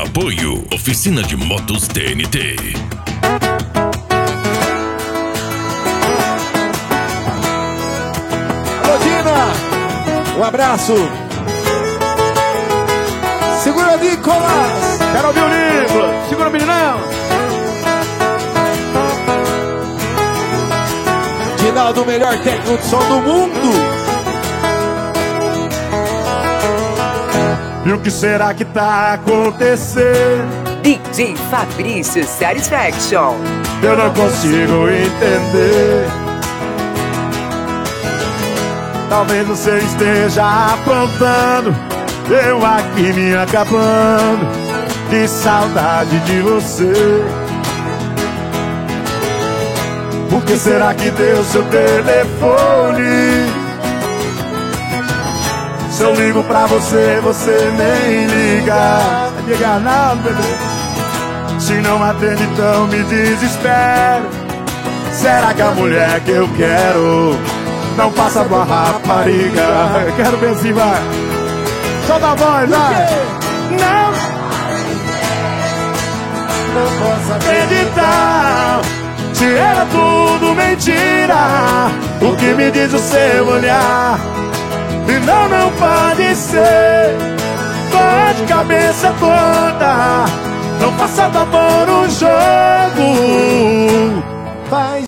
Apoio Oficina de Motos TNT. Alô, Dina! Um abraço! Segura, Nicolas! Quero ouvir o Nicolas! Segura o meninão! Dinaldo, o melhor técnico de som do mundo! E o que será que tá acontecendo? DJ Fabrício Satisfaction. Eu não consigo entender. Talvez você esteja aprontando, eu aqui me acabando de saudade de você. Por que será que deu seu telefone? Se eu ligo pra você, você nem liga. Não liga não, bebê. Se não atende, então me desespero. Será que a mulher que eu quero não passa pra rapariga? Eu quero ver assim, vai. Solta a voz, vai. Não posso acreditar. Se era tudo mentira, o que me diz o seu olhar? E não pode ser. Tô de cabeça toda. Não faça do amor um jogo. Faz